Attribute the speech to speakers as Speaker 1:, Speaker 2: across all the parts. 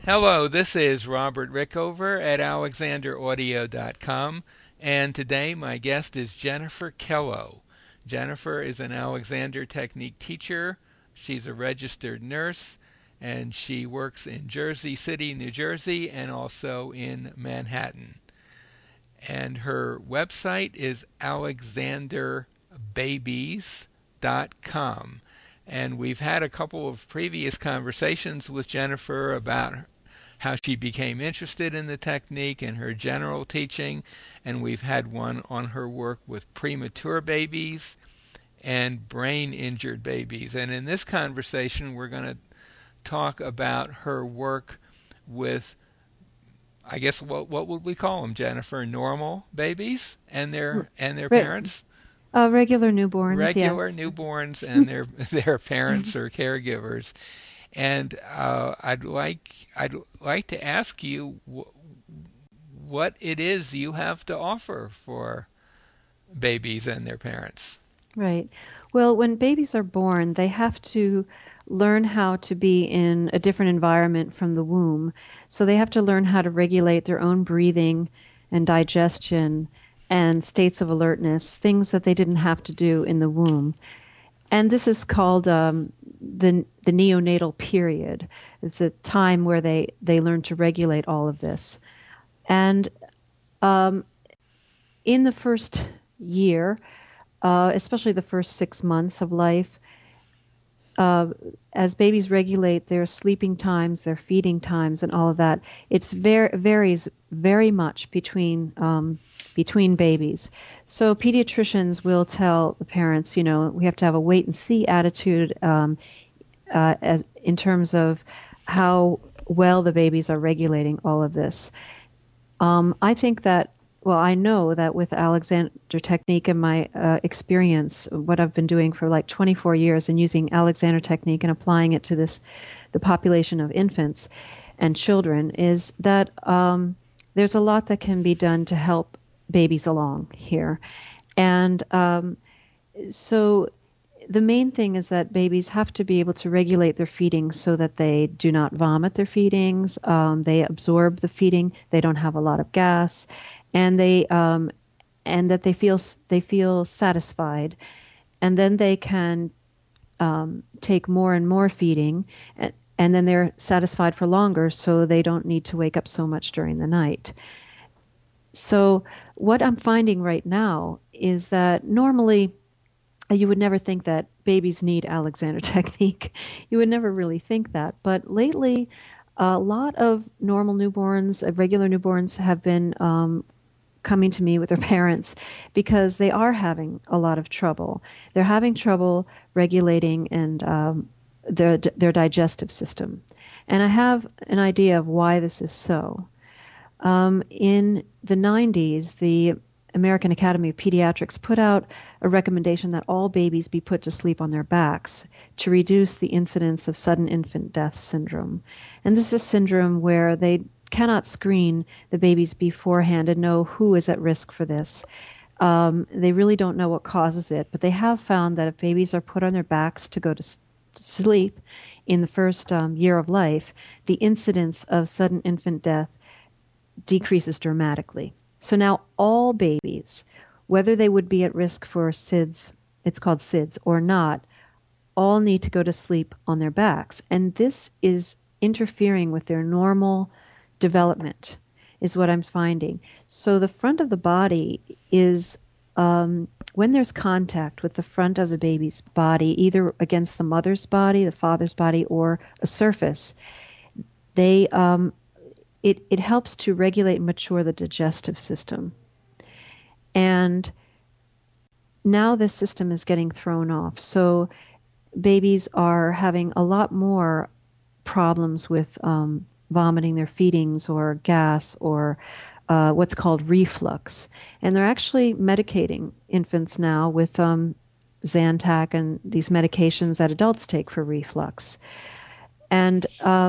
Speaker 1: Hello, this is Robert Rickover at alexanderaudio.com, and today my guest is Jennifer Kello. Jennifer is an Alexander Technique teacher. She's a registered nurse, and she works in Jersey City, New Jersey, and also in Manhattan. And her website is alexanderbabies.com. And we've had a couple of previous conversations with Jennifer about how she became interested in the technique and her general teaching. And we've had one on her work with premature babies and brain injured babies. And in this conversation, we're going to talk about her work with, I guess, what would we call them, Jennifer? Normal babies and their
Speaker 2: Re-
Speaker 1: parents,
Speaker 2: Regular newborns,
Speaker 1: regular
Speaker 2: yes.
Speaker 1: newborns and their parents or caregivers. And I'd like to ask you what it is you have to offer for babies and their parents.
Speaker 2: Right. Well, when babies are born, they have to learn how to be in a different environment from the womb. So they have to learn how to regulate their own breathing and digestion and states of alertness, things that they didn't have to do in the womb. And this is called the neonatal period. It's a time where they learn to regulate all of this. And in the first year, especially the first 6 months of life, uh, as babies regulate their sleeping times, their feeding times, and all of that, varies very much between babies. So pediatricians will tell the parents, we have to have a wait and see attitude as in terms of how well the babies are regulating all of this. I think that, well, I know that with Alexander Technique and my experience, what I've been doing for like 24 years and using Alexander Technique and applying it to the population of infants and children, is that there's a lot that can be done to help babies along here. And so the main thing is that babies have to be able to regulate their feeding so that they do not vomit their feedings, they absorb the feeding, they don't have a lot of gas, and that they feel satisfied, and then they can take more and more feeding, and then they're satisfied for longer, so they don't need to wake up so much during the night. So what I'm finding right now is that normally you would never think that babies need Alexander Technique. You would never really think that. But lately, a lot of normal newborns, regular newborns, have been coming to me with their parents because they are having a lot of trouble. They're having trouble regulating and their digestive system. And I have an idea of why this is so. In the 90s, the American Academy of Pediatrics put out a recommendation that all babies be put to sleep on their backs to reduce the incidence of sudden infant death syndrome. And this is a syndrome where they cannot screen the babies beforehand and know who is at risk for this. They really don't know what causes it, but they have found that if babies are put on their backs to go to sleep in the first year of life, the incidence of sudden infant death decreases dramatically. So now all babies, whether they would be at risk for SIDS, it's called SIDS, or not, all need to go to sleep on their backs. And this is interfering with their normal development, is what I'm finding. So the front of the body is, when there's contact with the front of the baby's body, either against the mother's body, the father's body, or a surface, they it helps to regulate and mature the digestive system. And now this system is getting thrown off. So babies are having a lot more problems with vomiting their feedings or gas or what's called reflux. And they're actually medicating infants now with Zantac and these medications that adults take for reflux. And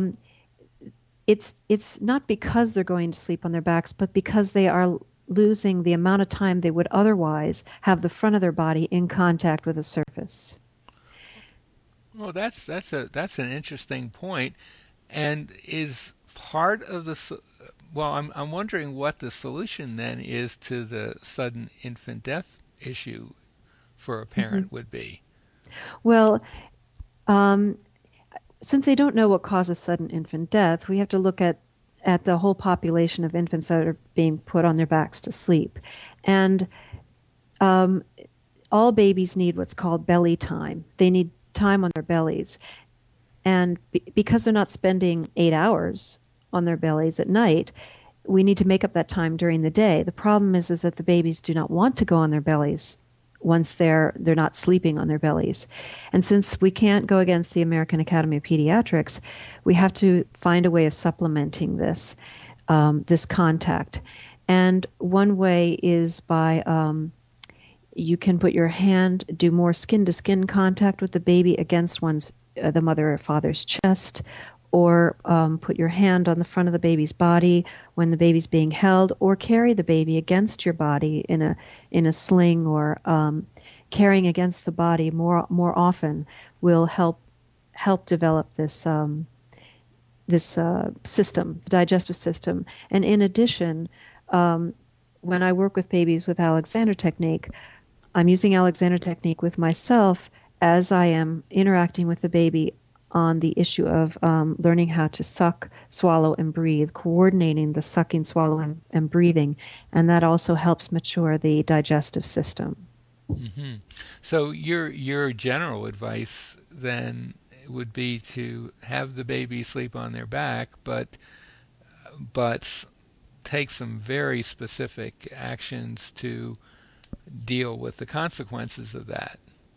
Speaker 2: it's not because they're going to sleep on their backs, but because they are losing the amount of time they would otherwise have the front of their body in contact with a surface.
Speaker 1: Well, that's an interesting point. And is part of the well, I'm wondering what the solution then is to the sudden infant death issue for a
Speaker 2: Hmm.
Speaker 1: parent would be.
Speaker 2: Well, um, since they don't know what causes sudden infant death, we have to look at the whole population of infants that are being put on their backs to sleep. And um, all babies need what's called belly time. They need time on their bellies. And because they're not spending 8 hours on their bellies at night, we need to make up that time during the day. The problem is that the babies do not want to go on their bellies once they're not sleeping on their bellies. And since we can't go against the American Academy of Pediatrics, we have to find a way of supplementing this contact. And one way is by you can put your hand, do more skin to skin contact with the baby against the mother or father's chest, or put your hand on the front of the baby's body when the baby's being held, or carry the baby against your body in a sling, or carrying against the body more often will help develop this system, the digestive system. And in addition, when I work with babies with Alexander Technique, I'm using Alexander Technique with myself as I am interacting with the baby on the issue of learning how to suck, swallow, and breathe, coordinating the sucking, swallowing, and breathing. And that also helps mature the digestive system.
Speaker 1: Hmm. So your general advice then would be to have the baby sleep on their back, but take some very specific actions to deal with the consequences of that.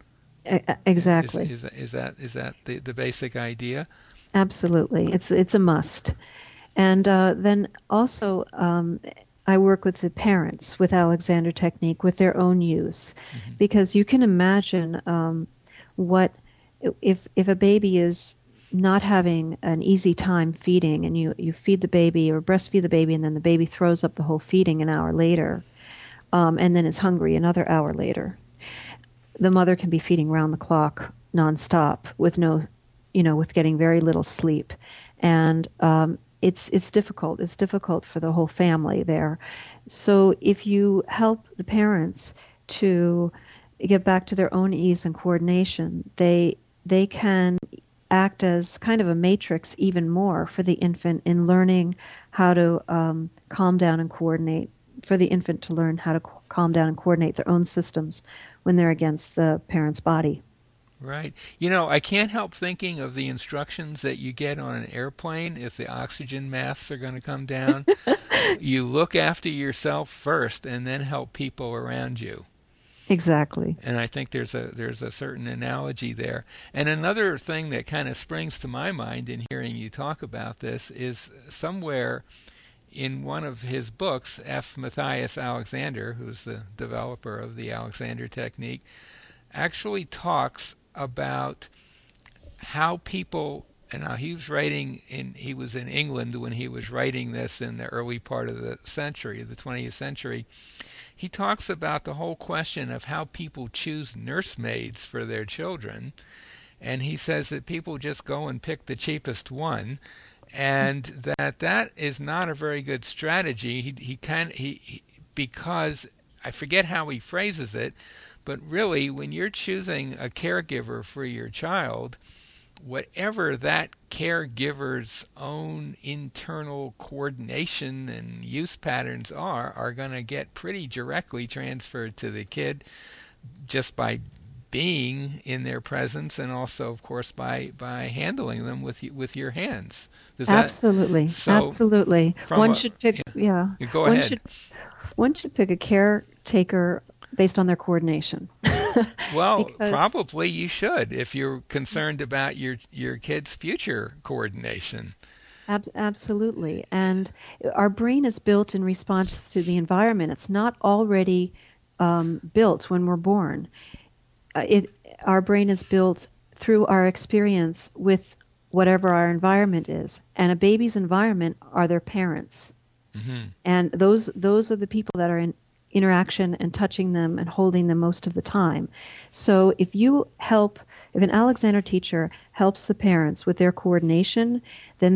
Speaker 1: Is
Speaker 2: Exactly.
Speaker 1: is is that the basic idea?
Speaker 2: Absolutely. It's a must. And then also, I work with the parents with Alexander Technique with their own use,
Speaker 1: Hmm.
Speaker 2: because you can imagine what if a baby is not having an easy time feeding, and you feed the baby or breastfeed the baby, and then the baby throws up the whole feeding an hour later, and then is hungry another hour later. The mother can be feeding round the clock nonstop with no, with getting very little sleep, and it's difficult. It's difficult for the whole family there. So if you help the parents to get back to their own ease and coordination, they can act as kind of a matrix even more for the infant in learning how to calm down and coordinate, for the infant to learn how to calm down and coordinate their own systems when they're against the parent's body.
Speaker 1: Right. You know, I can't help thinking of the instructions that you get on an airplane if the oxygen masks are going to come down. You look after yourself first and then help people around you.
Speaker 2: Exactly.
Speaker 1: And I think there's a certain analogy there. And another thing that kind of springs to my mind in hearing you talk about this is somewhere in one of his books, F. Matthias Alexander, who's the developer of the Alexander Technique, actually talks about how people, and now he was in England when he was writing this in the early part of the century, the 20th century. He talks about the whole question of how people choose nursemaids for their children, and he says that people just go and pick the cheapest one, and that is not a very good strategy. Because I forget how he phrases it, but really, when you're choosing a caregiver for your child, whatever that caregiver's own internal coordination and use patterns are going to get pretty directly transferred to the kid just by being in their presence, and also of course by handling them with your hands. Does that
Speaker 2: Absolutely.
Speaker 1: so
Speaker 2: Absolutely.
Speaker 1: from
Speaker 2: One
Speaker 1: a
Speaker 2: should pick, yeah.
Speaker 1: yeah, go
Speaker 2: One
Speaker 1: ahead.
Speaker 2: should one should pick a caretaker based on their coordination.
Speaker 1: Well,
Speaker 2: Because
Speaker 1: probably you should if you're concerned about your kid's future coordination.
Speaker 2: absolutely. And our brain is built in response to the environment. It's not already built when we're born. It Our brain is built through our experience with whatever our environment is. And a baby's environment are their parents.
Speaker 1: Hmm.
Speaker 2: And those are the people that are interaction and touching them and holding them most of the time. So if an Alexander teacher helps the parents with their coordination, then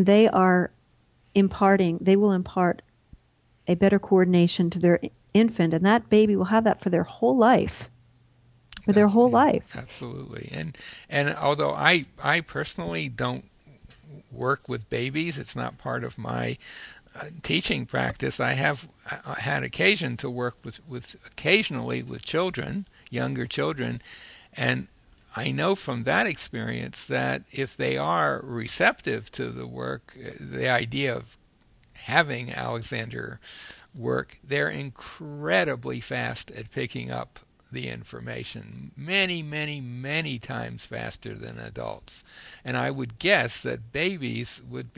Speaker 2: they will impart a better coordination to their infant, and that baby will have that for their whole life. For their whole
Speaker 1: Yeah,
Speaker 2: life.
Speaker 1: absolutely. And although I personally don't work with babies, it's not part of my teaching practice. I have had occasion to work with occasionally with children, younger children, and I know from that experience that if they are receptive to the work, the idea of having Alexander work, they're incredibly fast at picking up the information, many, many, many times faster than adults. And I would guess that babies would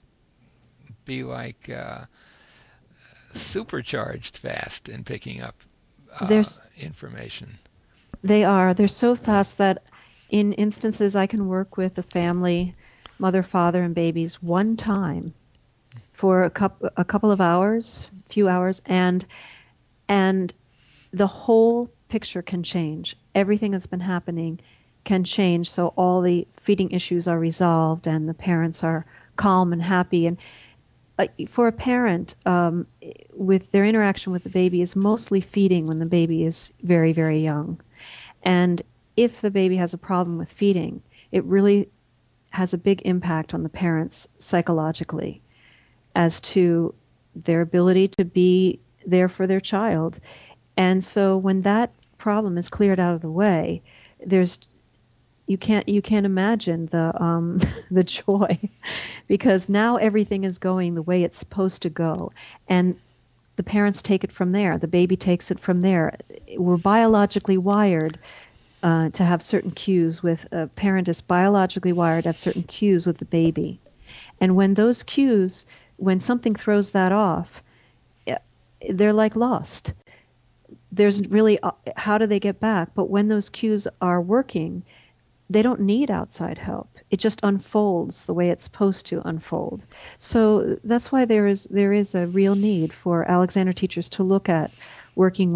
Speaker 1: be like supercharged fast in picking up
Speaker 2: There's
Speaker 1: information.
Speaker 2: they're so fast that in instances I can work with a family, mother, father, and babies one time for a couple of hours, few hours, and the whole picture can change. Everything that's been happening can change, so all the feeding issues are resolved and the parents are calm and happy. And for a parent, with their interaction with the baby is mostly feeding when the baby is very, very young. And if the baby has a problem with feeding, it really has a big impact on the parents psychologically as to their ability to be there for their child. And so when that problem is cleared out of the way, there's you can't imagine the the joy because now everything is going the way it's supposed to go, and the parents take it from there. The baby takes it from there. We're biologically wired to have certain cues with a parent is biologically wired to have certain cues with the baby, and when something throws that off, they're like lost. There's really how do they get back? But when those cues are working, they don't need outside help. It just unfolds the way it's supposed to unfold. So that's why there is a real need for Alexander teachers to look at working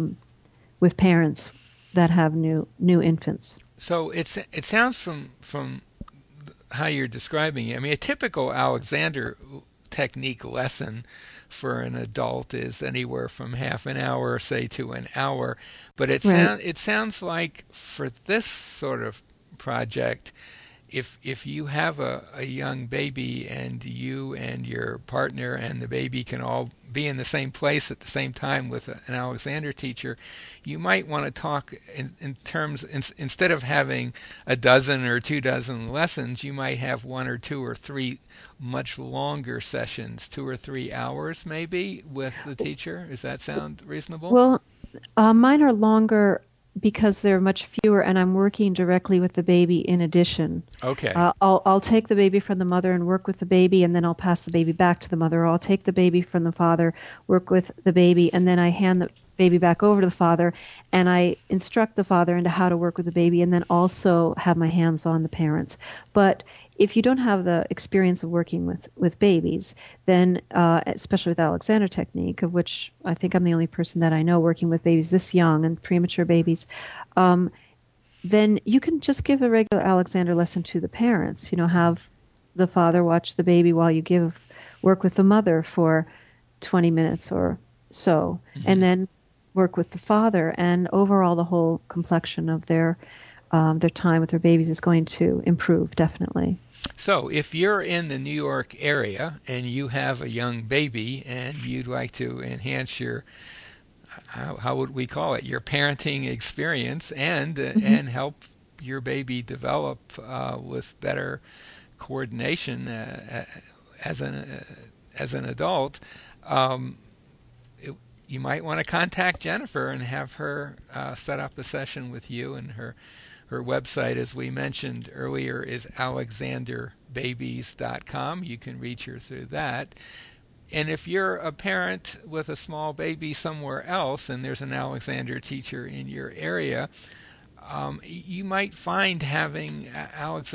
Speaker 2: with parents that have new infants.
Speaker 1: So it sounds from how you're describing it. I mean, a typical Alexander technique lesson for an adult is anywhere from half an hour, say, to an hour. But
Speaker 2: Right.
Speaker 1: it sounds like for this sort of project, if you have a young baby and you and your partner and the baby can all be in the same place at the same time with an Alexander teacher, you might want to talk in terms, instead of having a dozen or 2 dozen lessons, you might have one or two or three much longer sessions, 2 or 3 hours maybe, with the teacher. Does that sound reasonable?
Speaker 2: Well, mine are longer because they're much fewer, and I'm working directly with the baby in addition.
Speaker 1: Okay.
Speaker 2: I'll take the baby from the mother and work with the baby, and then I'll pass the baby back to the mother. Or I'll take the baby from the father, work with the baby, and then I hand the baby back over to the father, and I instruct the father into how to work with the baby, and then also have my hands on the parents. But if you don't have the experience of working with babies, then especially with Alexander technique, of which I think I'm the only person that I know working with babies this young and premature babies, then you can just give a regular Alexander lesson to the parents. Have the father watch the baby while you give work with the mother for 20 minutes or so, and
Speaker 1: Hmm.
Speaker 2: then work with the father. And overall, the whole complexion of their time with their babies is going to improve definitely.
Speaker 1: So, if you're in the New York area and you have a young baby and you'd like to enhance your, how would we call it, your parenting experience
Speaker 2: Hmm.
Speaker 1: and help your baby develop with better coordination as an adult, um, it, you might want to contact Jennifer and have her set up a session with you. And her website, as we mentioned earlier, is alexanderbabies.com. You can reach her through that. And if you're a parent with a small baby somewhere else and there's an Alexander teacher in your area, you might find having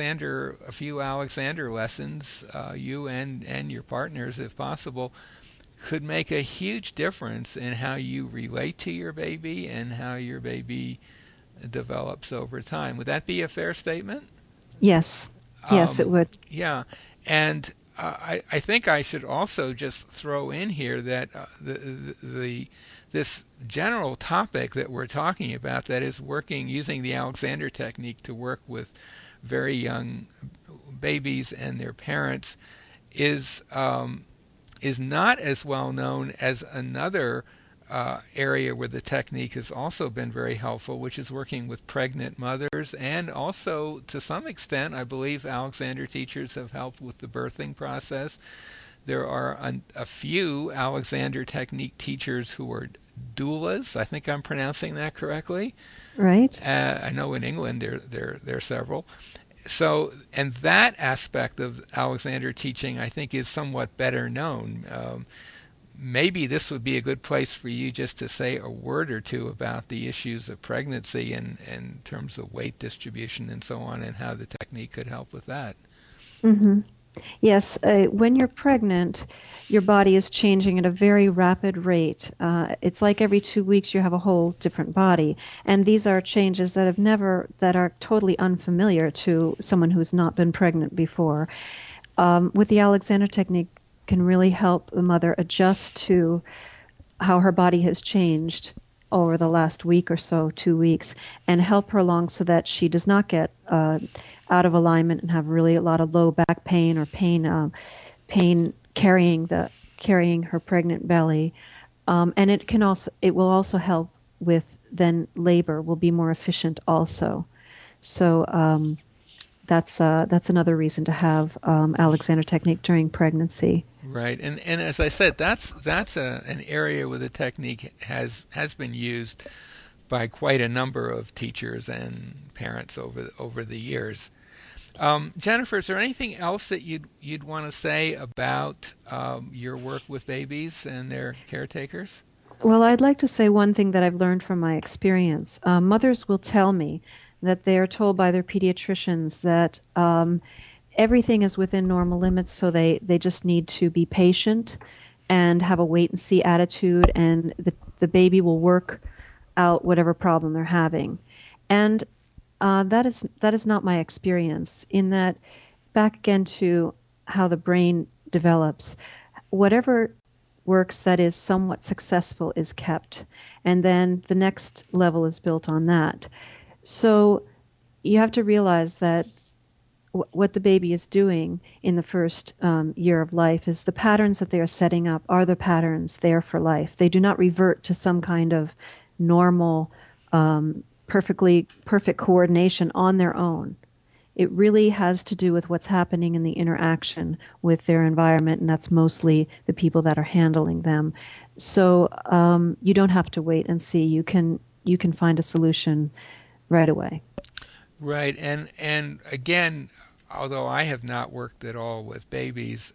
Speaker 1: a few Alexander lessons, you and your partners, if possible, could make a huge difference in how you relate to your baby and how your baby develops over time. Would that be a fair statement?
Speaker 2: Yes. Yes, it
Speaker 1: Um,
Speaker 2: would.
Speaker 1: yeah, and I think I should also just throw in here that this general topic that we're talking about, that is working using the Alexander technique to work with very young babies and their parents, is is not as well known as another area where the technique has also been very helpful, which is working with pregnant mothers, and also to some extent, I believe Alexander teachers have helped with the birthing process. There are a few Alexander technique teachers who are doulas. I think I'm pronouncing that correctly.
Speaker 2: Right?
Speaker 1: I know in England there are several. So, and that aspect of Alexander teaching, I think, is somewhat better known. Maybe this would be a good place for you just to say a word or two about the issues of pregnancy and in terms of weight distribution and so on, and how the technique could help with that.
Speaker 2: Hmm. Yes, when you're pregnant, your body is changing at a very rapid rate. It's like every 2 weeks you have a whole different body, and these are changes that are totally unfamiliar to someone who's not been pregnant before. With the Alexander technique, can really help the mother adjust to how her body has changed over the last week or so, 2 weeks, and help her along so that she does not get out of alignment and have really a lot of low back pain or pain carrying her pregnant belly. And it will also help with then labor will be more efficient also. So that's another reason to have Alexander technique during pregnancy.
Speaker 1: Right, and as I said, an area where the technique has been used by quite a number of teachers and parents over the years. Jennifer, is there anything else that you'd want to say about your work with babies and their caretakers?
Speaker 2: Well, I'd like to say one thing that I've learned from my experience. Mothers will tell me that they are told by their pediatricians that everything is within normal limits, so they just need to be patient and have a wait and see attitude, and the baby will work out whatever problem they're having. And that is not my experience. In that, back again to how the brain develops, whatever works that is somewhat successful is kept, and then the next level is built on that. So you have to realize that what the baby is doing in the first year of life is the patterns that they are setting up are the patterns there for life. They do not revert to some kind of normal, perfect coordination on their own. It really has to do with what's happening in the interaction with their environment, and that's mostly the people that are handling them. So you don't have to wait and see. You can find a solution right away.
Speaker 1: Right, and again, although I have not worked at all with babies,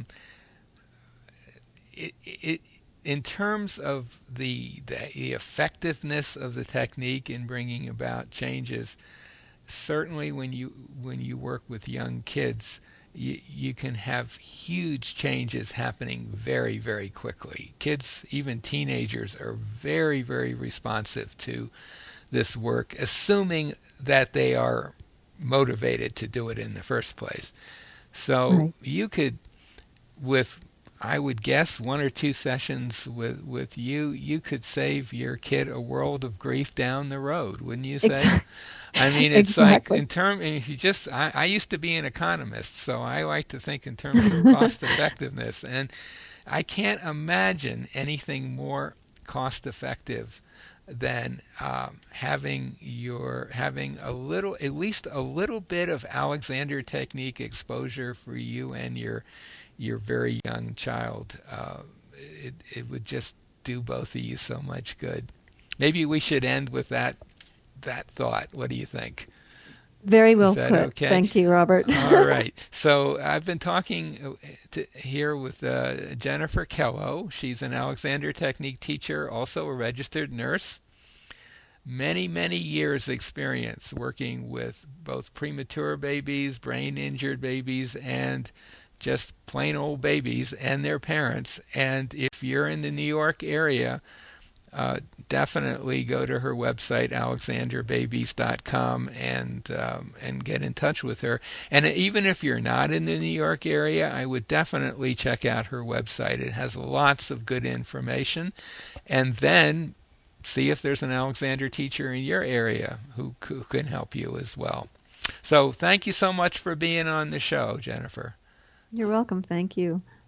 Speaker 1: it in terms of the effectiveness of the technique in bringing about changes, certainly when you work with young kids, you can have huge changes happening very, very quickly. Kids, even teenagers, are very, very responsive to this work, assuming that they are motivated to do it in the first place. So
Speaker 2: Right.
Speaker 1: you could, with I would guess 1 or 2 sessions with you could save your kid a world of grief down the road, wouldn't you say?
Speaker 2: Exactly.
Speaker 1: I mean, it's like
Speaker 2: Exactly.
Speaker 1: in term. If you just, I used to be an economist, so I like to think in terms of cost effectiveness, and I can't imagine anything more cost effective than having a little, at least a little bit of Alexander technique exposure for you and your very young child. It would just do both of you so much good. Maybe we should end with that thought. What do you think?
Speaker 2: Very
Speaker 1: Is
Speaker 2: well
Speaker 1: that
Speaker 2: put.
Speaker 1: okay?
Speaker 2: Thank you, Robert.
Speaker 1: All right. So I've been talking here with Jennifer Kello. She's an Alexander Technique teacher, also a registered nurse. Many, many years experience working with both premature babies, brain injured babies, and just plain old babies and their parents. And if you're in the New York area, definitely go to her website, alexanderbabies.com, and get in touch with her. And even if you're not in the New York area, I would definitely check out her website. It has lots of good information. And then see if there's an Alexander teacher in your area who can help you as well. So thank you so much for being on the show, Jennifer.
Speaker 2: You're welcome. Thank you.